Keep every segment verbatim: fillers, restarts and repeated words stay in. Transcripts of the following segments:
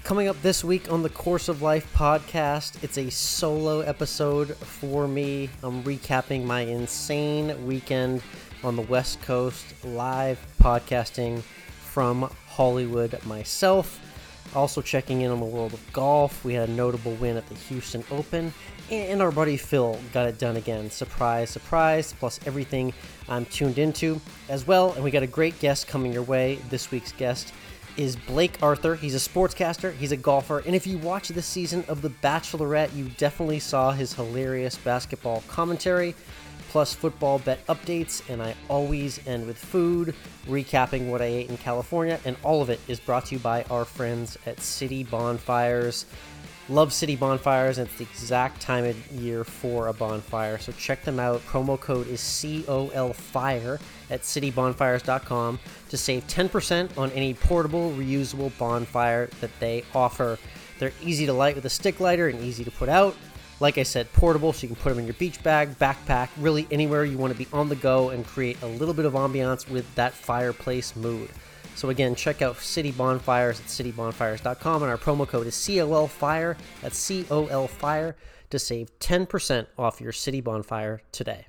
Coming up this week on the Course of Life podcast, it's a solo episode for me. I'm recapping my insane weekend on the West Coast, live podcasting from Hollywood myself. Also checking in on the world of golf. We had a notable win at the Houston Open, and our buddy Phil got it done again. Surprise, surprise, plus everything I'm tuned into as well. And we got a great guest coming your way. This week's guest is Blake Arthur. He's a sportscaster, he's a golfer, and if you watch this season of The Bachelorette, you definitely saw his hilarious basketball commentary, plus football bet updates, and I always end with food, recapping what I ate in California, and all of it is brought to you by our friends at City Bonfires. Love City Bonfires, and it's the exact time of year for a bonfire, so check them out. Promo code is C O L FIRE at city bonfires dot com to save ten percent on any portable, reusable bonfire that they offer. They're easy to light with a stick lighter and easy to put out. Like I said, portable, so you can put them in your beach bag, backpack, really anywhere you want to be on the go and create a little bit of ambiance with that fireplace mood. So again, check out City Bonfires at city bonfires dot com, and our promo code is C O L FIRE, that's C O L FIRE, to save ten percent off your City Bonfire today.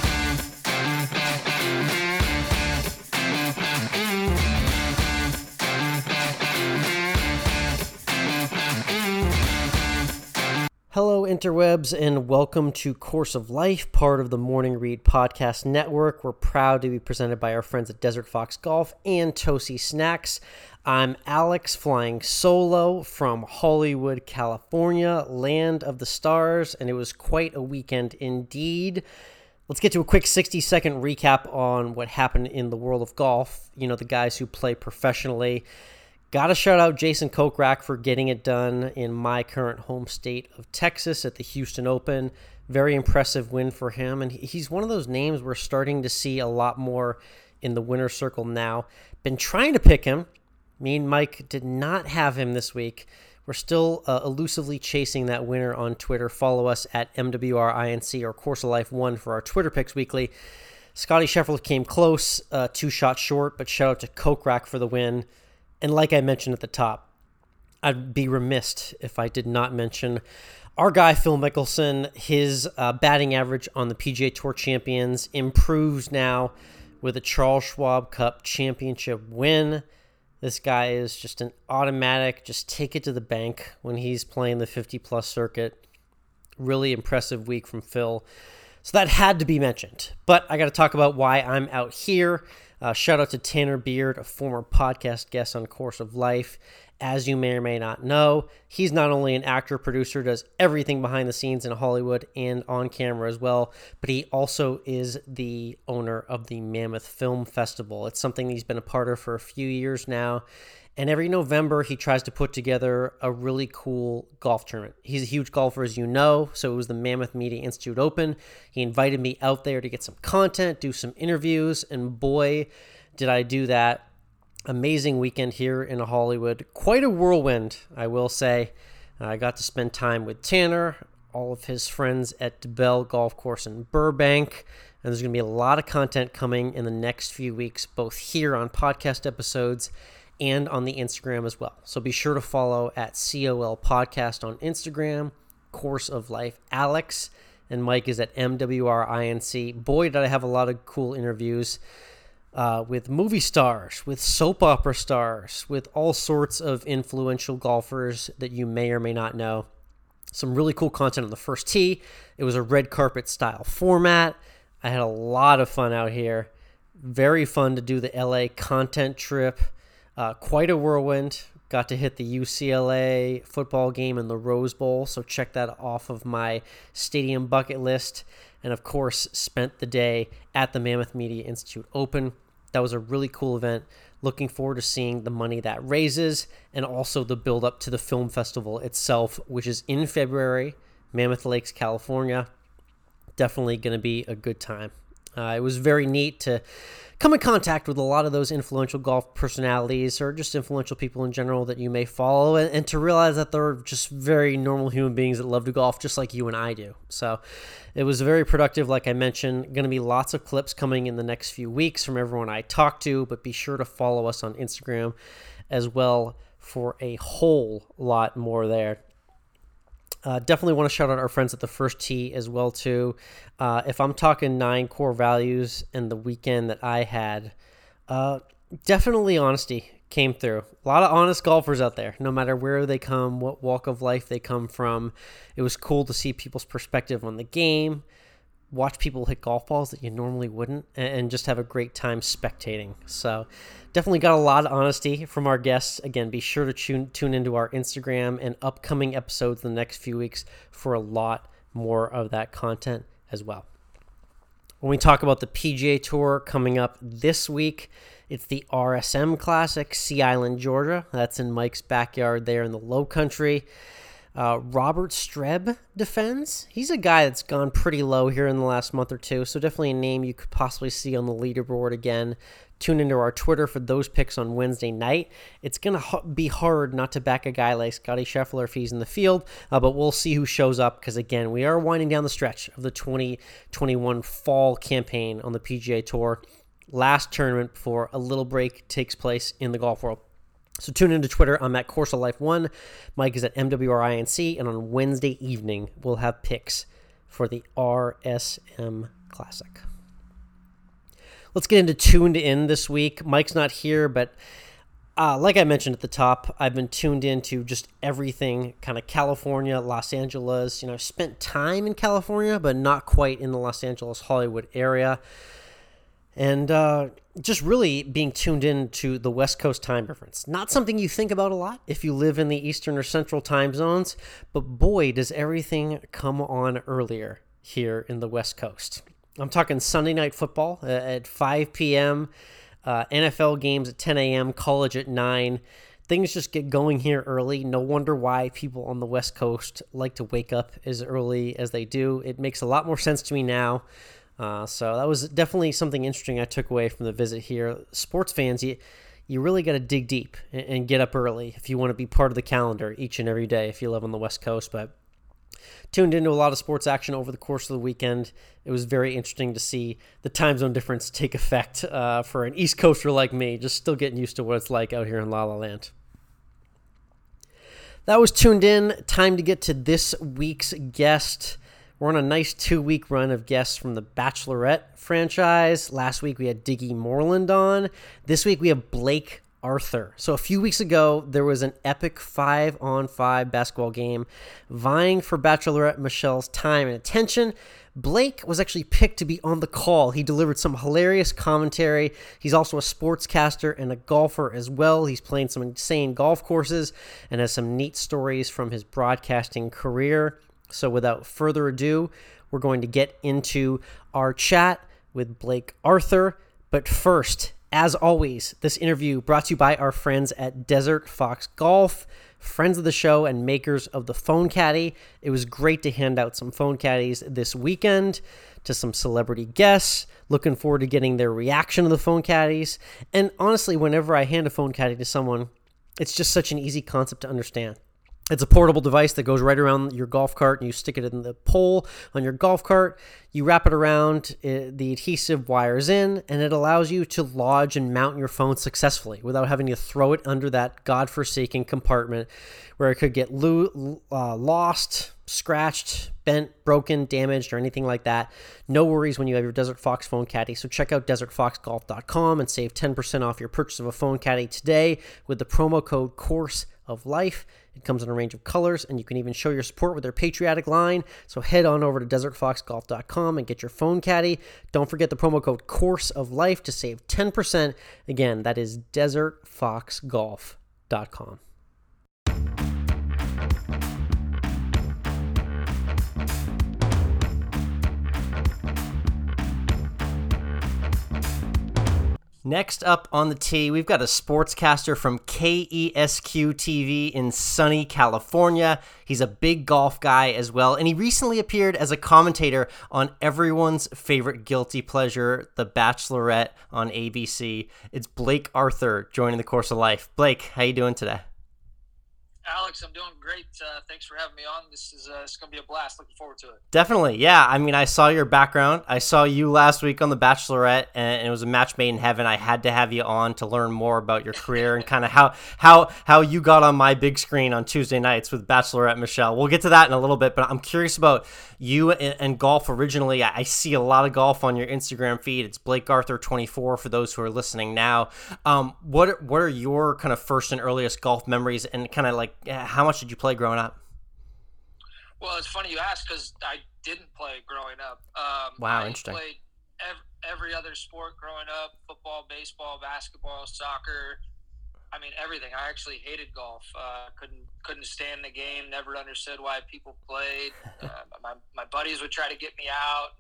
Hello, interwebs, and welcome to Course of Life, part of the Morning Read Podcast Network. We're proud to be presented by our friends at Desert Fox Golf and Tosi Snacks. I'm Alex, flying solo from Hollywood, California, land of the stars, and it was quite a weekend indeed. Let's get to a quick sixty-second recap on what happened in the world of golf. You know, the guys who play professionally. Got to shout out Jason Kokrak for getting it done in my current home state of Texas at the Houston Open. Very impressive win for him. And he's one of those names we're starting to see a lot more in the winner's circle now. Been trying to pick him. Me and Mike did not have him this week. We're still uh, elusively chasing that winner on Twitter. Follow us at M W R I N C or Course of Life one for our Twitter picks weekly. Scotty Scheffler came close, uh, two shots short, but shout out to Kokrak for the win. And like I mentioned at the top, I'd be remiss if I did not mention our guy, Phil Mickelson. His uh, batting average on the P G A Tour Champions improves now with a Charles Schwab Cup championship win. This guy is just an automatic, just take it to the bank when he's playing the fifty-plus circuit. Really impressive week from Phil. So that had to be mentioned. But I got to talk about why I'm out here. Uh, shout out to Tanner Beard, a former podcast guest on Course of Life. As you may or may not know, he's not only an actor, producer, does everything behind the scenes in Hollywood and on camera as well, but he also is the owner of the Mammoth Film Festival. It's something he's been a part of for a few years now. And every November, he tries to put together a really cool golf tournament. He's a huge golfer, as you know, so it was the Mammoth Media Institute Open. He invited me out there to get some content, do some interviews, and boy, did I do that. Amazing weekend here in Hollywood. Quite a whirlwind, I will say. I got to spend time with Tanner, all of his friends at DeBell Golf Course in Burbank, and there's going to be a lot of content coming in the next few weeks, both here on podcast episodes and on the Instagram as well. So be sure to follow at C O L Podcast on Instagram, Course of Life Alex, and Mike is at M W R I N C. Boy, did I have a lot of cool interviews uh, with movie stars, with soap opera stars, with all sorts of influential golfers that you may or may not know. Some really cool content on the first tee. It was a red carpet style format. I had a lot of fun out here. Very fun to do the L A content trip. Uh, quite a whirlwind. Got to hit the U C L A football game in the Rose Bowl, so check that off of my stadium bucket list. And of course, spent the day at the Mammoth Media Institute Open. That was a really cool event. Looking forward to seeing the money that raises and also the build up to the film festival itself, which is in February, Mammoth Lakes, California. Definitely going to be a good time. Uh, it was very neat to come in contact with a lot of those influential golf personalities or just influential people in general that you may follow, and, and to realize that they're just very normal human beings that love to golf just like you and I do. So it was very productive, like I mentioned. Going to be lots of clips coming in the next few weeks from everyone I talked to, but be sure to follow us on Instagram as well for a whole lot more there. Uh, definitely want to shout out our friends at the First Tee as well too. Uh, if I'm talking nine core values and the weekend that I had, uh, definitely honesty came through. A lot of honest golfers out there, no matter where they come, what walk of life they come from. It was cool to see people's perspective on the game, watch people hit golf balls that you normally wouldn't, and just have a great time spectating. So definitely got a lot of honesty from our guests. Again, be sure to tune, tune into our Instagram and upcoming episodes in the next few weeks for a lot more of that content as well. When we talk about the P G A Tour coming up this week, it's the R S M Classic, Sea Island, Georgia. That's in Mike's backyard there in the Low Country. Uh, Robert Streb defends. He's a guy that's gone pretty low here in the last month or two, so definitely a name you could possibly see on the leaderboard again. Tune into our Twitter for those picks on Wednesday night. It's going to be hard not to back a guy like Scotty Scheffler if he's in the field, uh, but we'll see who shows up because, again, we are winding down the stretch of the twenty twenty-one fall campaign on the P G A Tour. Last tournament before a little break takes place in the golf world. So tune into Twitter. I'm at Course of Life one. Mike is at M W R I N C. And on Wednesday evening, we'll have picks for the R S M Classic. Let's get into Tuned In this week. Mike's not here, but uh, like I mentioned at the top, I've been tuned into just everything, kind of California, Los Angeles. You know, I've spent time in California, but not quite in the Los Angeles, Hollywood area. And uh, just really being tuned in to the West Coast time difference. Not something you think about a lot if you live in the Eastern or Central time zones, but boy, does everything come on earlier here in the West Coast. I'm talking Sunday Night Football at five p.m., uh, N F L games at ten a.m., college at nine. Things just get going here early. No wonder why people on the West Coast like to wake up as early as they do. It makes a lot more sense to me now. Uh, so that was definitely something interesting I took away from the visit here. Sports fans, you, you really got to dig deep and, and get up early if you want to be part of the calendar each and every day if you live on the West Coast. But tuned into a lot of sports action over the course of the weekend. It was very interesting to see the time zone difference take effect uh, for an East Coaster like me, just still getting used to what it's like out here in La La Land. That was Tuned In. Time to get to this week's guest. We're on a nice two-week run of guests from the Bachelorette franchise. Last week, we had Diggy Moreland on. This week, we have Blake Arthur. So a few weeks ago, there was an epic five-on-five basketball game vying for Bachelorette Michelle's time and attention. Blake was actually picked to be on the call. He delivered some hilarious commentary. He's also a sportscaster and a golfer as well. He's playing some insane golf courses and has some neat stories from his broadcasting career. So without further ado, we're going to get into our chat with Blake Arthur. But first, as always, this interview brought to you by our friends at Desert Fox Golf, friends of the show and makers of the Phone Caddy. It was great to hand out some phone caddies this weekend to some celebrity guests. Looking forward to getting their reaction to the phone caddies. And honestly, whenever I hand a phone caddy to someone, it's just such an easy concept to understand. It's a portable device that goes right around your golf cart, and you stick it in the pole on your golf cart. You wrap it around, it, the adhesive wires in, and it allows you to lodge and mount your phone successfully without having to throw it under that godforsaken compartment where it could get lo- uh, lost, scratched, bent, broken, damaged, or anything like that. No worries when you have your Desert Fox phone caddy. So check out desert fox golf dot com and save ten percent off your purchase of a phone caddy today with the promo code Course of Life. It comes in a range of colors, and you can even show your support with their patriotic line. So head on over to desert fox golf dot com and get your phone caddy. Don't forget the promo code Course of Life to save ten percent. Again, that is desert fox golf dot com. Next up on the tee, we've got a sportscaster from K E S Q T V in sunny California. He's a big golf guy as well, and he recently appeared as a commentator on everyone's favorite guilty pleasure, The Bachelorette on A B C. It's Blake Arthur joining the Course of Life. Blake, how you doing today? Alex, Alex. I'm doing great. Uh, thanks for having me on. This is uh, it's going to be a blast. Looking forward to it. Definitely. Yeah. I mean, I saw your background. I saw you last week on The Bachelorette, and it was a match made in heaven. I had to have you on to learn more about your career and kind of how, how, how you got on my big screen on Tuesday nights with Bachelorette Michelle. We'll get to that in a little bit, but I'm curious about you and, and golf originally. I, I see a lot of golf on your Instagram feed. It's Blake Arthur twenty-four for those who are listening now. Um, what, what are your kind of first and earliest golf memories, and kind of like how much did you play growing up? Well, it's funny you ask because I didn't play growing up. Um, Wow, I interesting. played ev- every other sport growing up: football, baseball, basketball, soccer. I mean, everything. I actually hated golf. Uh, couldn't couldn't stand the game. Never understood why people played. Uh, my my buddies would try to get me out.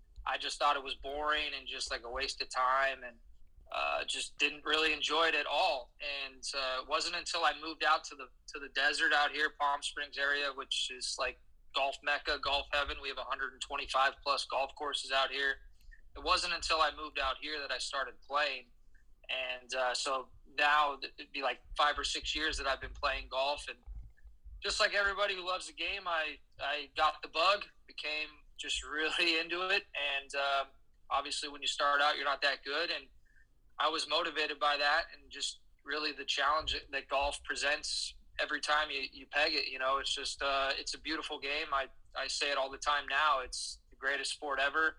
I just thought it was boring and just like a waste of time, and uh, just didn't really enjoy it at all. And uh, it wasn't until I moved out to the to the desert out here, Palm Springs area, which is like golf mecca, golf heaven. We have one hundred twenty-five plus golf courses out here. It wasn't until I moved out here that I started playing, and uh, so now it'd be like five or six years that I've been playing golf. And just like everybody who loves the game, I I got the bug, became just really into it, and um, obviously when you start out, you're not that good, and I was motivated by that, and just really the challenge that golf presents every time you, you peg it. You know, it's just uh, it's a beautiful game. I, I say it all the time now. It's the greatest sport ever,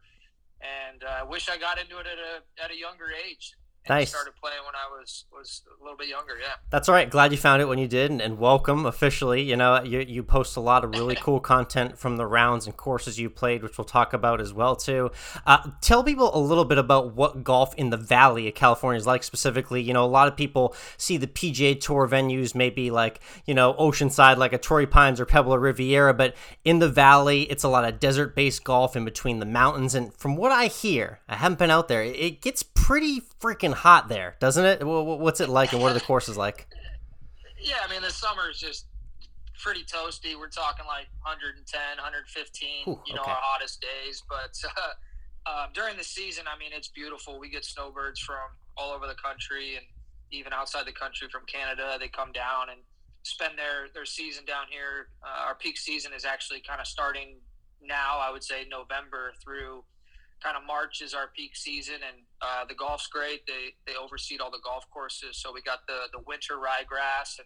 and uh, I wish I got into it at a at a younger age. And Nice. started playing when I was was a little bit younger. Yeah. That's all right. Glad you found it when you did, and, and welcome officially. You know, you you post a lot of really cool content from the rounds and courses you played, which we'll talk about as well too. Uh, tell people a little bit about what golf in the Valley of California is like specifically. You know, a lot of people see the P G A Tour venues, maybe like you know Oceanside, like a Torrey Pines or Pebble or Riviera, but in the Valley, it's a lot of desert-based golf in between the mountains. And from what I hear, I haven't been out there. It gets pretty freaking hot there, doesn't it? What's it like, and what are the courses like? Yeah, I mean, the summer is just pretty toasty. We're talking like one ten, one fifteen, Ooh, you know, okay. our hottest days. But uh, uh, during the season, I mean, it's beautiful. We get snowbirds from all over the country and even outside the country from Canada. They come down and spend their, their season down here. Uh, our peak season is actually kind of starting now, I would say November through kind of March is our peak season, and uh, the golf's great. They they oversee all the golf courses, so we got the the winter ryegrass, and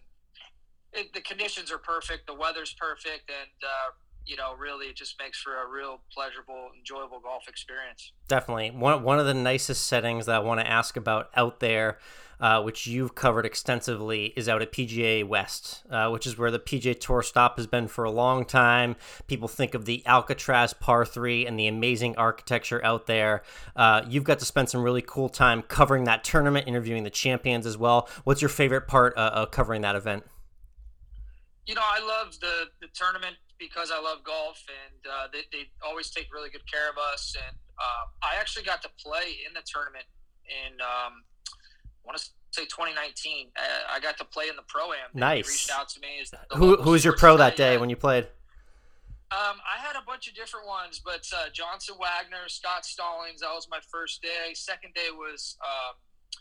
it, the conditions are perfect. The weather's perfect, and uh, you know, really, it just makes for a real pleasurable, enjoyable golf experience. Definitely. One one of the nicest settings that I want to ask about out there, uh, which you've covered extensively, is out at P G A West, uh, which is where the P G A Tour stop has been for a long time. People think of the Alcatraz Par three and the amazing architecture out there. Uh, you've got to spend some really cool time covering that tournament, interviewing the champions as well. What's your favorite part uh, of covering that event? You know, I love the, the tournament because I love golf, and uh, they, they always take really good care of us. And uh, I actually got to play in the tournament in, um, I want to say twenty nineteen. Uh, I got to play in the Pro-Am. Nice. They reached out to me. As the Who Who was your pro that day when you played? Um, I had a bunch of different ones, but uh, Johnson Wagner, Scott Stallings, that was my first day. Second day was um,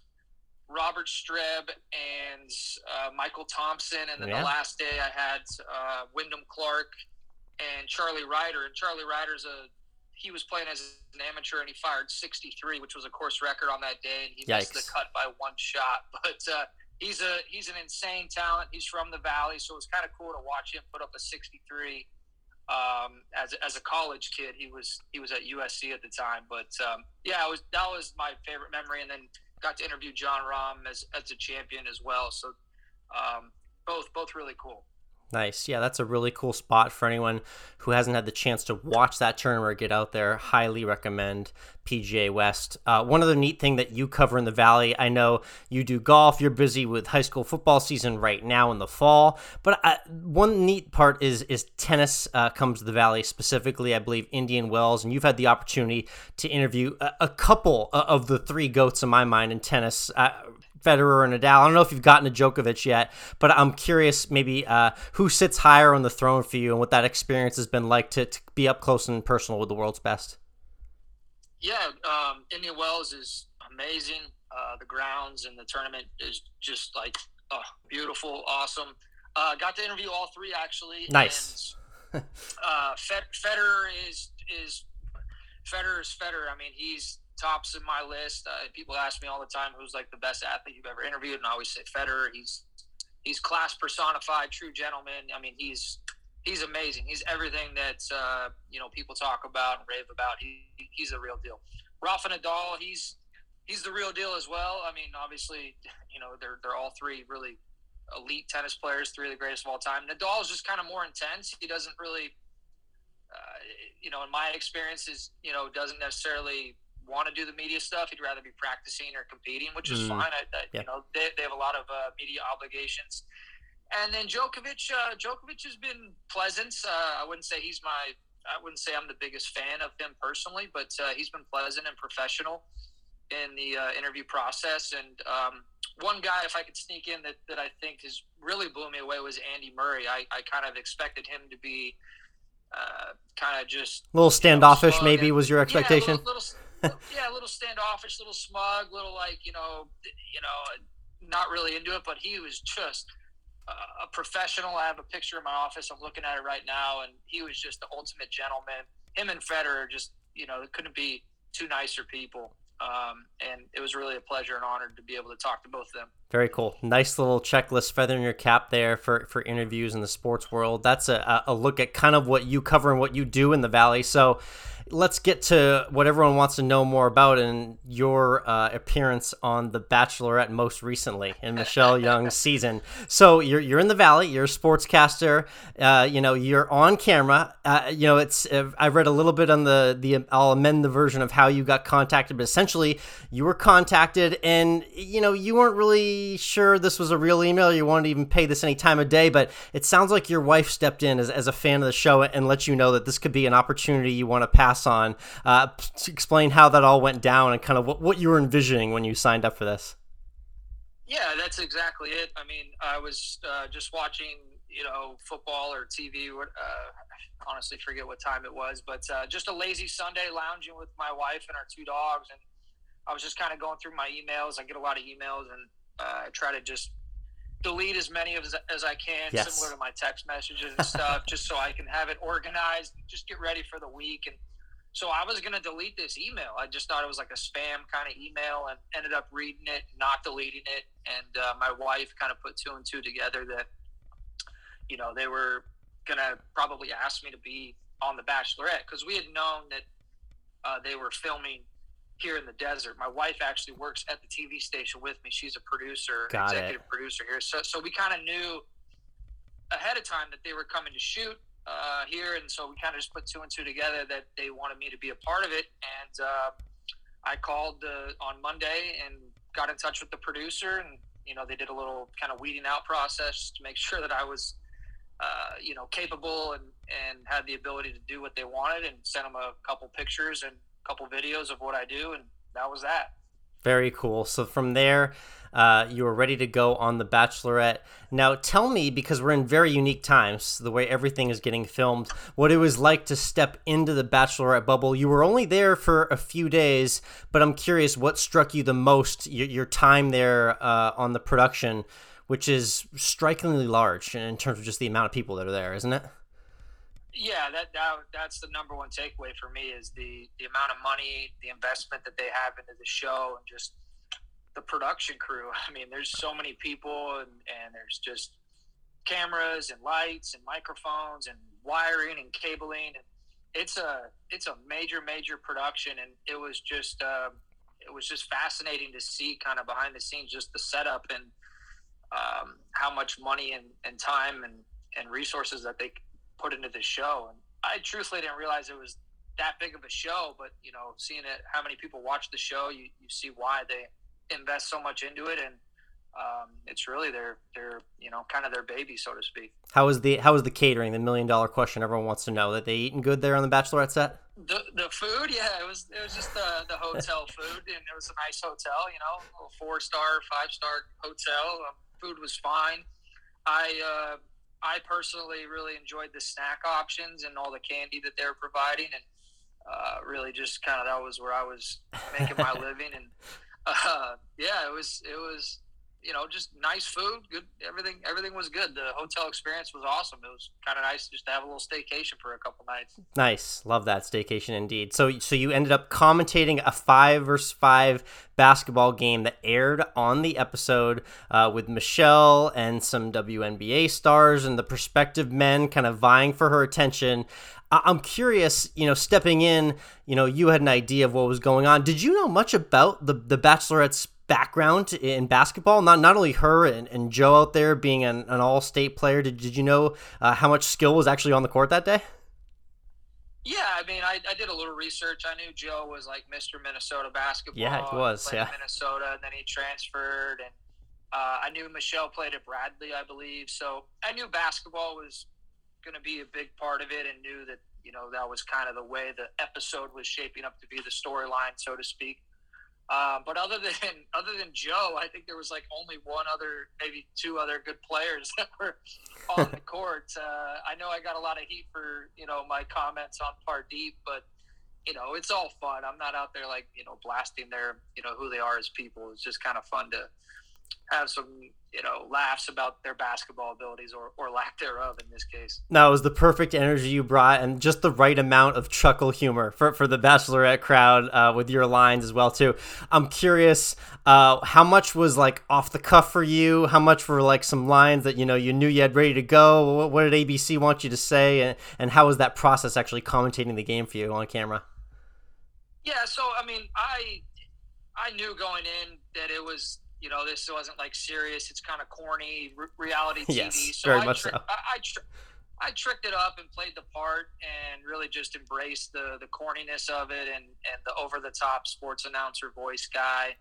Robert Streb and uh, Michael Thompson. And then Yeah. the last day I had uh, Wyndham Clark and Charlie Ryder. And Charlie Ryder's a he was playing as an amateur, and he fired sixty-three, which was a course record on that day. And he Yikes. missed the cut by one shot. But uh, he's a he's an insane talent. He's from the Valley, so it was kind of cool to watch him put up a sixty-three. Um, as as a college kid, he was he was at U S C at the time. But um, yeah, it was that was my favorite memory. And then got to interview John Rahm as as a champion as well. So um, both both really cool. Nice. Yeah, that's a really cool spot for anyone who hasn't had the chance to watch that tournament or get out there. Highly recommend P G A West. Uh, one other neat thing that you cover in the Valley, I know you do golf. You're busy with high school football season right now in the fall. But I, one neat part is is tennis uh, comes to the Valley, specifically, I believe, Indian Wells. And you've had the opportunity to interview a, a couple of the three GOATs in my mind in tennis. Uh, Federer and Nadal. I don't know if you've gotten to Djokovic yet, but I'm curious maybe uh, who sits higher on the throne for you and what that experience has been like to, to be up close and personal with the world's best. Yeah, um, Indian Wells is amazing. Uh, the grounds and the tournament is just like oh, beautiful, awesome. Uh, got to interview all three actually. Nice. And, uh, Fed, Federer is is Federer is Federer. I mean, he's tops in my list. Uh, people ask me all the time who's like the best athlete you've ever interviewed, and I always say Federer. He's he's class personified, true gentleman. I mean, he's he's amazing. He's everything that uh, you know people talk about and rave about. He he's a real deal. Rafa Nadal, he's he's the real deal as well. I mean, obviously, you know, they're they're all three really elite tennis players, three of the greatest of all time. Nadal is just kind of more intense. He doesn't really, uh, you know, in my experiences, you know, doesn't necessarily want to do the media stuff. He'd rather be practicing or competing, which is mm. fine. I, I, yeah. You know, they, they have a lot of uh, media obligations. And then Djokovic, uh, Djokovic has been pleasant. Uh, I wouldn't say he's my, I wouldn't say I'm the biggest fan of him personally, but uh, he's been pleasant and professional in the uh, interview process. And um, one guy, if I could sneak in, that, that I think has really blew me away was Andy Murray. I, I kind of expected him to be uh, kind of just a little standoffish. You know, maybe and, was your expectation. Yeah, a little, little, yeah, a little standoffish, a little smug, a little like you know, you know, not really into it. But he was just a professional. I have a picture in my office. I'm looking at it right now, and he was just the ultimate gentleman. Him and Federer just, you know, couldn't be two nicer people. Um, and it was really a pleasure and honor to be able to talk to both of them. Very cool. Nice little checklist feather in your cap there for, for interviews in the sports world. That's a, a look at kind of what you cover and what you do in the Valley. So let's get to what everyone wants to know more about and your uh, appearance on The Bachelorette most recently in Michelle Young's season. So you're you're in the Valley. You're a sportscaster. Uh, you know you're on camera. Uh, you know it's. Uh, I read a little bit on the the. I'll amend the version of how you got contacted, but essentially you were contacted, and you know you weren't really sure this was a real email. You wanted to even pay this any time of day, but it sounds like your wife stepped in as as a fan of the show and let you know that this could be an opportunity you want to pass on. Uh, to explain how that all went down and kind of what, what you were envisioning when you signed up for this. Yeah, that's exactly it. I mean, I was uh, just watching, you know, football or T V. Uh, I honestly forget what time it was, but uh, just a lazy Sunday lounging with my wife and our two dogs. And I was just kind of going through my emails. I get a lot of emails, and uh, I try to just delete as many of as, as I can, yes. similar to my text messages and stuff, just so I can have it organized and just get ready for the week. And so I was going to delete this email. I just thought it was like a spam kind of email, and ended up reading it, not deleting it. And uh, my wife kind of put two and two together that, you know, they were going to probably ask me to be on The Bachelorette, because we had known that uh, they were filming here in the desert. My wife actually works at the T V station with me. She's a producer, Got executive it. producer here. So, so we kind of knew ahead of time that they were coming to shoot uh, here, and so we kind of just put two and two together that they wanted me to be a part of it. And uh, I called uh, on Monday and got in touch with the producer, and you know they did a little kind of weeding out process to make sure that I was, uh, you know, capable and and had the ability to do what they wanted, and sent them a couple pictures and a couple videos of what I do, and that was that. Very cool. So from there, uh, you were ready to go on The Bachelorette. Now tell me, because we're in very unique times, the way everything is getting filmed, what it was like to step into the Bachelorette bubble. You were only there for a few days, but I'm curious what struck you the most, your, your time there uh, on the production, which is strikingly large in terms of just the amount of people that are there, isn't it? Yeah, that, that that's the number one takeaway for me is the, the amount of money, the investment that they have into the show, and just the production crew. I mean, there's so many people, and, and there's just cameras and lights and microphones and wiring and cabling, and it's a it's a major major production. And it was just uh, it was just fascinating to see kind of behind the scenes, just the setup and um, how much money and, and time and, and resources that they put into this show. And I truthfully didn't realize it was that big of a show, but you know, seeing it, how many people watch the show, you, you see why they invest so much into it. And um, it's really their, their, you know, kind of their baby, so to speak. How was the, how was the catering? The million dollar question everyone wants to know. That they eating good there on the Bachelorette set? The the food, yeah, it was, it was just the, the hotel food, and it was a nice hotel, you know, a four star, five star hotel. Um, food was fine. I, uh, I personally really enjoyed the snack options and all the candy that they were providing, and uh, really just kind of that was where I was making my living. And uh, yeah, it was it was you know, just nice food, good everything. Everything was good. The hotel experience was awesome. It was kind of nice just to have a little staycation for a couple nights. Nice, love that staycation indeed. So, so you ended up commentating a five versus five basketball game that aired on the episode uh, with Michelle and some W N B A stars and the prospective men kind of vying for her attention. I'm curious, you know, stepping in, you know, you had an idea of what was going on. Did you know much about the the Bachelorette's background in basketball? Not not only her and, and Joe out there being an, an all-state player. Did, did you know uh, how much skill was actually on the court that day? Yeah, I mean, I, I did a little research. I knew Joe was like Mister Minnesota basketball. Yeah, he was, he yeah. Minnesota, and then he transferred. And uh, I knew Michelle played at Bradley, I believe. So I knew basketball was going to be a big part of it, and knew that, you know, that was kind of the way the episode was shaping up to be, the storyline, so to speak. Uh, but other than other than Joe, I think there was like only one other, maybe two other good players that were on the court. Uh, I know I got a lot of heat for, you know, my comments on Pardeep, but, you know, it's all fun. I'm not out there like, you know, blasting their, you know, who they are as people. It's just kind of fun to have some, you know, laughs about their basketball abilities, or, or lack thereof in this case. No, it was the perfect energy you brought, and just the right amount of chuckle humor for, for the Bachelorette crowd uh, with your lines as well too. I'm curious, uh, how much was like off the cuff for you? How much were like some lines that, you know, you knew you had ready to go? What, what did A B C want you to say? And, and how was that process actually commentating the game for you on camera? Yeah, so, I mean, I I knew going in that it was, you know, this wasn't like serious. It's kind of corny re- reality T V. Yes, so very I much tri- so. I, I, tri- I tricked it up and played the part, and really just embraced the the corniness of it, and, and the over the top sports announcer voice guy,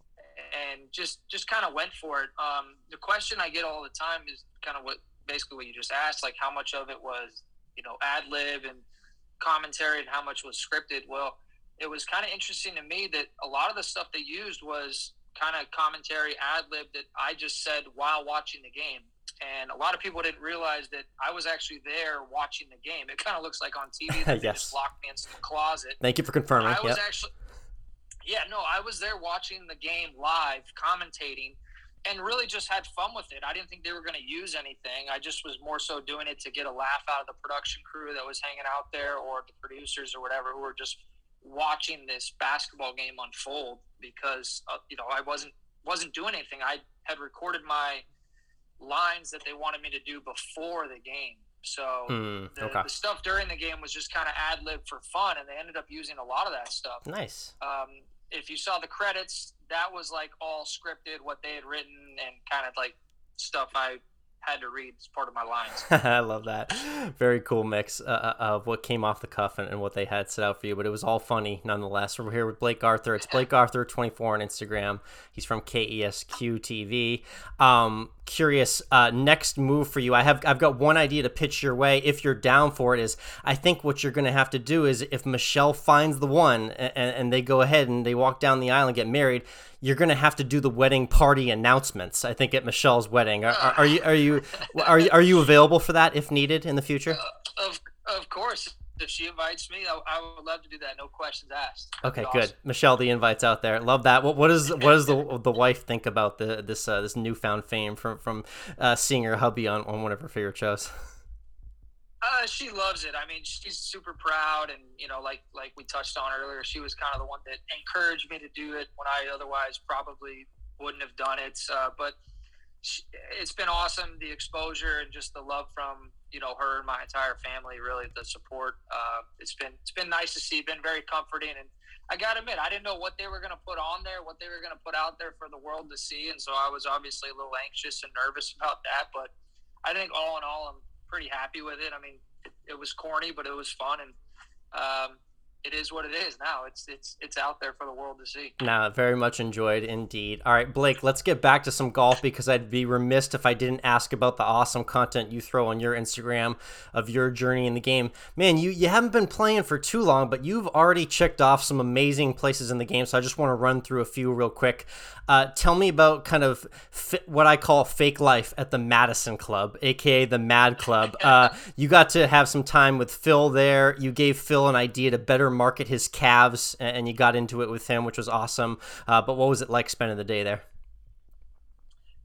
and just just kind of went for it. Um, the question I get all the time is kind of what basically what you just asked, like how much of it was, you know, ad lib and commentary, and how much was scripted. Well, it was kind of interesting to me that a lot of the stuff they used was kind of commentary, ad lib that I just said while watching the game. And a lot of people didn't realize that I was actually there watching the game. It kind of looks like on T V that yes. They just locked me in some closet. Thank you for confirming. I was yep. actually, yeah, no, I was there watching the game live, commentating, and really just had fun with it. I didn't think they were going to use anything. I just was more so doing it to get a laugh out of the production crew that was hanging out there, or the producers or whatever, who were just watching this basketball game unfold, because uh, you know, I wasn't wasn't doing anything. I had recorded my lines that they wanted me to do before the game, so mm, the, okay. the stuff during the game was just kind of ad lib for fun, and they ended up using a lot of that stuff. Nice. Um, if you saw the credits, that was like all scripted, what they had written, and kind of like stuff I had to read as part of my lines. I love that. Very cool mix uh, of what came off the cuff and, and what they had set out for you, but it was all funny nonetheless. We're here with Blake Arthur. It's Blake Arthur twenty-four on Instagram. He's from K E S Q T V. Um, curious, uh, next move for you. I have, I've got one idea to pitch your way. If you're down for it, is I think what you're going to have to do is, if Michelle finds the one and, and they go ahead and they walk down the aisle and get married, you're going to have to do the wedding party announcements, I think, at Michelle's wedding. Are, are, are you are you are you are you available for that if needed in the future? Uh, of of course, if she invites me, I, I would love to do that. No questions asked. Okay, That'd good. awesome. Michelle, the invite's out there. Love that. What what is what does the the wife think about the this uh, this newfound fame from from uh, seeing her hubby on, on one of her favorite shows? Uh, she loves it. I mean, she's super proud, and you know, like like we touched on earlier, she was kind of the one that encouraged me to do it when I otherwise probably wouldn't have done it. Uh, but she, it's been awesome, the exposure and just the love from, you know, her and my entire family. Really, the support. Uh, it's been it's been nice to see. Been very comforting, and I gotta admit, I didn't know what they were gonna put on there, what they were gonna put out there for the world to see, and so I was obviously a little anxious and nervous about that. But I think all in all, I'm pretty happy with it. I mean, it, it was corny, but it was fun, and um, it is what it is now. It's it's it's out there for the world to see. Nah, very much enjoyed indeed. All right, Blake, let's get back to some golf, because I'd be remiss if I didn't ask about the awesome content you throw on your Instagram of your journey in the game. Man, you, you haven't been playing for too long, but you've already checked off some amazing places in the game, so I just want to run through a few real quick. Uh, tell me about kind of fi- what I call fake life at the Madison Club, aka the Mad Club. Uh, you got to have some time with Phil there. You gave Phil an idea to better market his calves, and you got into it with him, which was awesome. Uh, but what was it like spending the day there?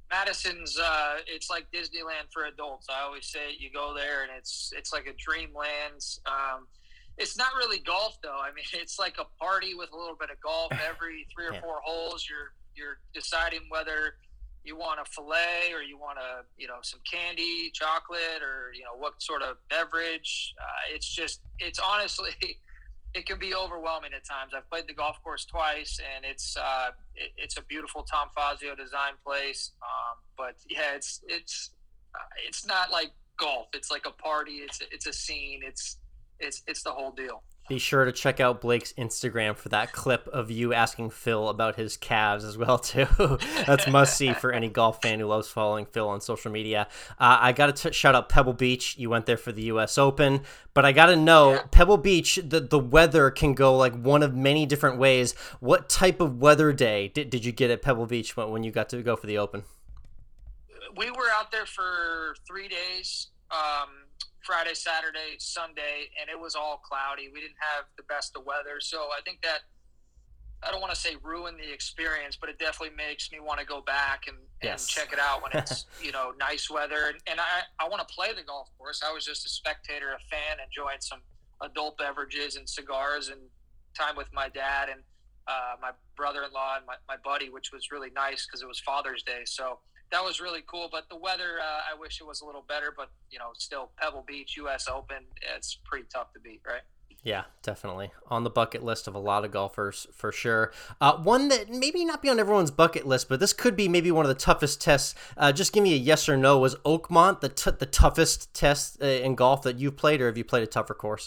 Madison's uh, it's like Disneyland for adults. I always say it, you go there and it's it's like a dreamland. Um, it's not really golf though. I mean, it's like a party with a little bit of golf. Every three or Yeah. four holes, you're you're deciding whether you want a fillet or you want a you know some candy, chocolate, or you know what sort of beverage. Uh, it's just it's honestly. It can be overwhelming at times. I've played the golf course twice, and it's uh, it, it's a beautiful Tom Fazio design place. Um, but yeah, it's it's uh, it's not like golf. It's like a party. It's it's a scene. It's it's it's the whole deal. Be sure to check out Blake's Instagram for that clip of you asking Phil about his calves as well, too. That's must see for any golf fan who loves following Phil on social media. Uh, I got to shout out Pebble Beach. You went there for the U S Open, but I got to know, Yeah. Pebble Beach, the, the weather can go like one of many different ways. What type of weather day did, did you get at Pebble Beach when, when you got to go for the Open? We were out there for three days. Um, Friday, Saturday, Sunday, and it was all cloudy. We didn't have the best of weather. So I think that, I don't want to say ruin the experience, but it definitely makes me want to go back and, and Yes. check it out when it's, you know, nice weather. And, and I, I want to play the golf course. I was just a spectator, a fan, enjoying some adult beverages and cigars and time with my dad and uh, my brother-in-law and my, my buddy, which was really nice because it was Father's Day. So that was really cool, but the weather, uh, I wish it was a little better, but, you know, still Pebble Beach, U S Open, it's pretty tough to beat, right? Yeah, definitely. On the bucket list of a lot of golfers, for sure. Uh, one that maybe not be on everyone's bucket list, but this could be maybe one of the toughest tests. Uh, just give me a yes or no. Was Oakmont the, t- the toughest test uh, in golf that you've played, or have you played a tougher course?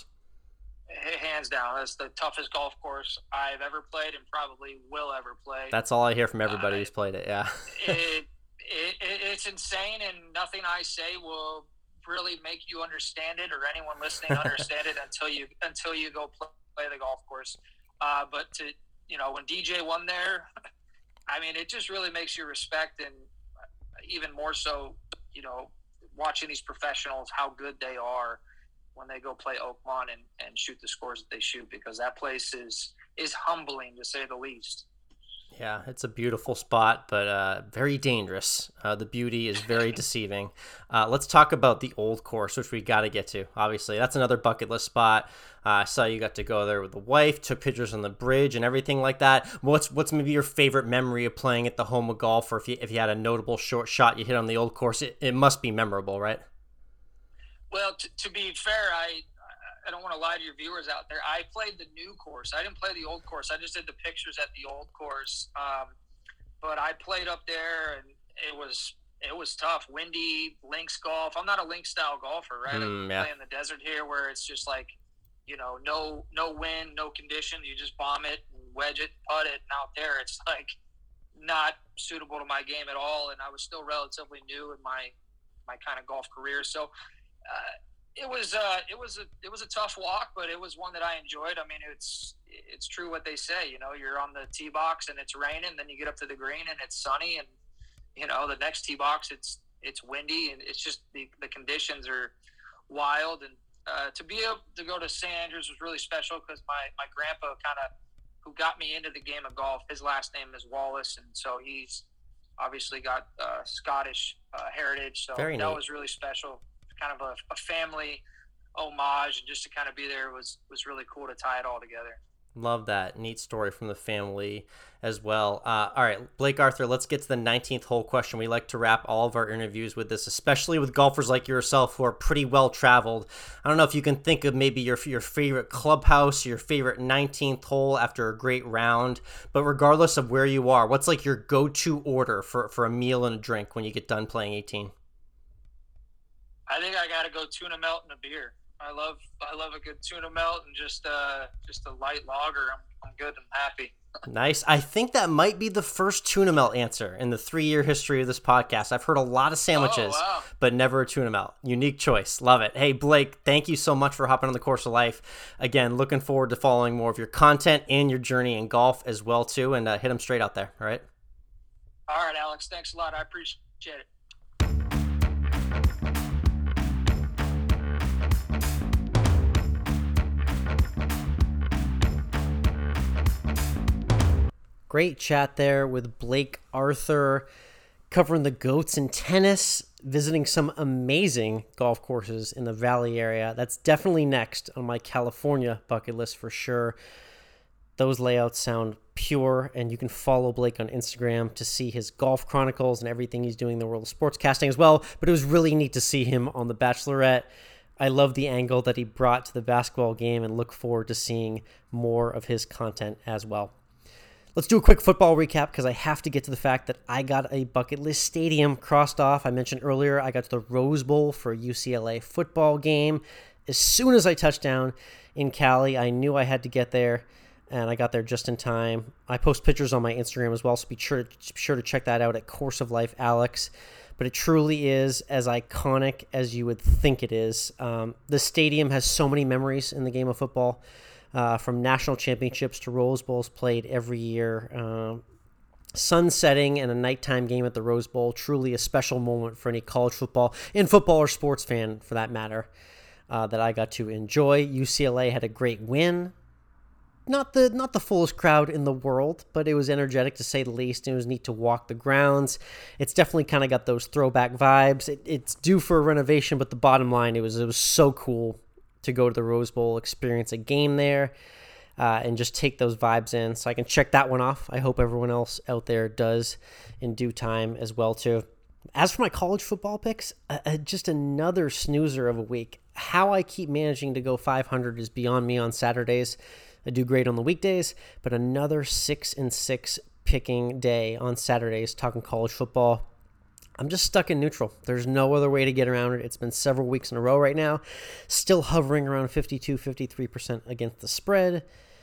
Hands down, that's the toughest golf course I've ever played and probably will ever play. That's all I hear from everybody Uh, who's played it, yeah. it, it, it it's insane, and nothing I say will really make you understand it or anyone listening understand it until you until you go play, play the golf course. Uh, but to you know, when D J won there, I mean, it just really makes you respect, and even more so, you know, watching these professionals, how good they are when they go play Oakmont and, and shoot the scores that they shoot, because that place is is humbling, to say the least. Yeah, it's a beautiful spot, but uh, very dangerous. Uh, the beauty is very deceiving. Uh, let's talk about the old course, which we got to get to. Obviously, that's another bucket list spot. Uh, I saw you got to go there with the wife, took pictures on the bridge and everything like that. What's what's maybe your favorite memory of playing at the home of golf, or if you if you had a notable short shot you hit on the old course? It, it must be memorable, right? Well, t- to be fair, I I don't want to lie to your viewers out there. I played the new course. I didn't play the old course. I just did the pictures at the old course. Um, but I played up there, and it was it was tough. Windy, links golf. I'm not a links style golfer, right? Mm, I yeah. play in the desert here, where it's just like, you know, no no wind, no condition. You just bomb it, and wedge it, putt it. And out there, it's like not suitable to my game at all. And I was still relatively new in my my kind of golf career, so. Uh, It was uh, it was a it was a tough walk, but it was one that I enjoyed. I mean, it's it's true what they say. You know, you're on the tee box and it's raining, then you get up to the green and it's sunny, and you know the next tee box it's it's windy, and it's just the, the conditions are wild. And uh, to be able to go to Saint Andrews was really special, because my my grandpa kind of who got me into the game of golf. His last name is Wallace, and so he's obviously got uh, Scottish uh, heritage. So Very that neat. was really special. Kind of a, a family homage, and just to kind of be there was was really cool to tie it all together. Love that. Neat story from the family as well. Uh, all right, Blake Arthur, let's get to the nineteenth hole question. We like to wrap all of our interviews with this, especially with golfers like yourself who are pretty well traveled. I don't know if you can think of maybe your your favorite clubhouse, your favorite nineteenth hole after a great round, but regardless of where you are, what's like your go-to order for, for a meal and a drink when you get done playing eighteen? I think I got to go tuna melt and a beer. I love I love a good tuna melt and just uh just a light lager. I'm I'm good and happy. Nice. I think that might be the first tuna melt answer in the three-year history of this podcast. I've heard a lot of sandwiches, Oh, wow. but never a tuna melt. Unique choice. Love it. Hey, Blake, thank you so much for hopping on the Course of Life. Again, looking forward to following more of your content and your journey in golf as well, too, and uh, hit them straight out there, all right? All right, Alex. Thanks a lot. I appreciate it. Great chat there with Blake Arthur. covering the GOATs in tennis, visiting some amazing golf courses in the Valley area. That's definitely next on my California bucket list for sure. Those layouts sound pure, and you can follow Blake on Instagram to see his golf chronicles and everything he's doing in the world of sportscasting as well. But it was really neat to see him on The Bachelorette. I love the angle that he brought to the basketball game and look forward to seeing more of his content as well. Let's do a quick football recap because I have to get to the fact that I got a bucket list stadium crossed off. I mentioned earlier I got to the Rose Bowl for a U C L A football game. As soon as I touched down in Cali, I knew I had to get there, and I got there just in time. I post pictures on my Instagram as well, so be sure, be sure to check that out at Course of Life Alex. But it truly is as iconic as you would think it is. Um, the stadium has so many memories in the game of football, uh, from national championships to Rose Bowls played every year. Uh, sun setting and a nighttime game at the Rose Bowl, truly a special moment for any college football and football or sports fan for that matter, uh, that I got to enjoy. U C L A had a great win. Not the not the fullest crowd in the world, but it was energetic to say the least. It was neat to walk the grounds. It's definitely kind of got those throwback vibes. It, it's due for a renovation, but the bottom line, it was it was so cool to go to the Rose Bowl, experience a game there, uh, and just take those vibes in. So I can check that one off. I hope everyone else out there does in due time as well too. As for my college football picks, uh, uh, just another snoozer of a week. How I keep managing to go five hundred is beyond me on Saturdays. I do great on the weekdays, but another six and six picking day on Saturdays talking college football. I'm just stuck in neutral. There's no other way to get around it. It's been several weeks in a row right now, still hovering around fifty-two, fifty-three percent against the spread.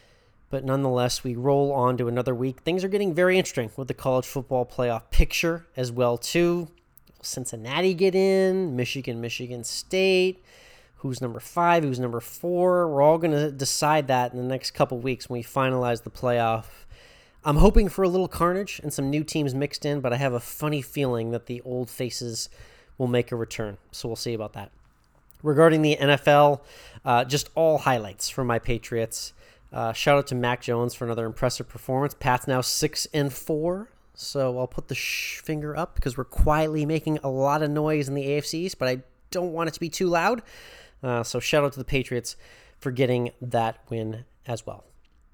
But nonetheless, we roll on to another week. Things are getting very interesting with the college football playoff picture as well too. Cincinnati get in, Michigan, Michigan State. Who's number five, who's number four. We're all going to decide that in the next couple weeks when we finalize the playoff. I'm hoping for a little carnage and some new teams mixed in, but I have a funny feeling that the old faces will make a return. So we'll see about that. Regarding the N F L, uh, just all highlights from my Patriots. Uh, shout out to Mac Jones for another impressive performance. Pat's now six and four. So I'll put the sh- finger up because we're quietly making a lot of noise in the A F C East, but I don't want it to be too loud. Uh, so shout out to the Patriots for getting that win as well.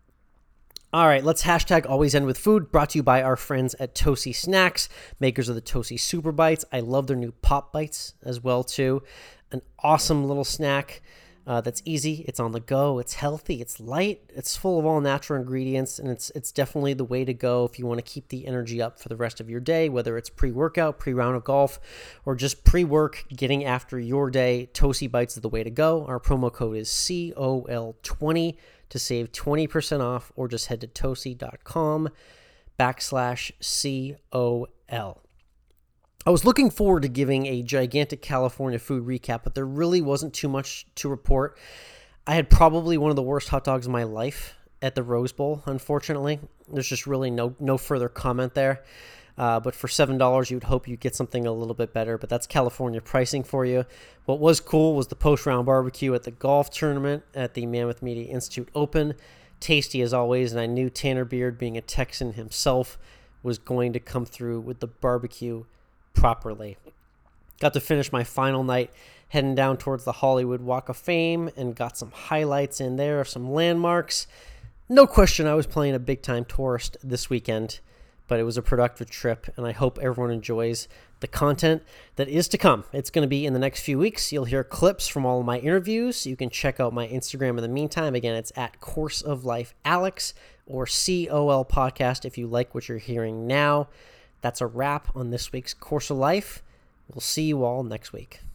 All right, let's hashtag always end with food, brought to you by our friends at Tosi Snacks, makers of the Tosi Super Bites. I love their new Pop Bites as well, too. An awesome little snack uh, that's easy, it's on the go, it's healthy, it's light, it's full of all natural ingredients, and it's it's definitely the way to go if you want to keep the energy up for the rest of your day, whether it's pre-workout, pre-round of golf, or just pre-work, getting after your day. Tosi Bites is the way to go. Our promo code is C O L twenty to save twenty percent off, or just head to tosi.com backslash C O L. I was looking forward to giving a gigantic California food recap, but there really wasn't too much to report. I had probably one of the worst hot dogs of my life at the Rose Bowl, unfortunately. There's just really no no further comment there. Uh, but for seven dollars, you would hope you'd get something a little bit better, but that's California pricing for you. What was cool was the post-round barbecue at the golf tournament at the Mammoth Media Institute Open. Tasty as always, and I knew Tanner Beard, being a Texan himself, was going to come through with the barbecue properly. Got to finish my final night heading down towards the Hollywood Walk of Fame and got some highlights in there, some landmarks. No question I was playing a big-time tourist this weekend, but it was a productive trip, and I hope everyone enjoys the content that is to come. It's going to be in the next few weeks. You'll hear clips from all of my interviews. You can check out my Instagram in the meantime. Again, it's at Course of Life Alex or C O L Podcast if you like what you're hearing now. That's a wrap on this week's Course of Life. We'll see you all next week.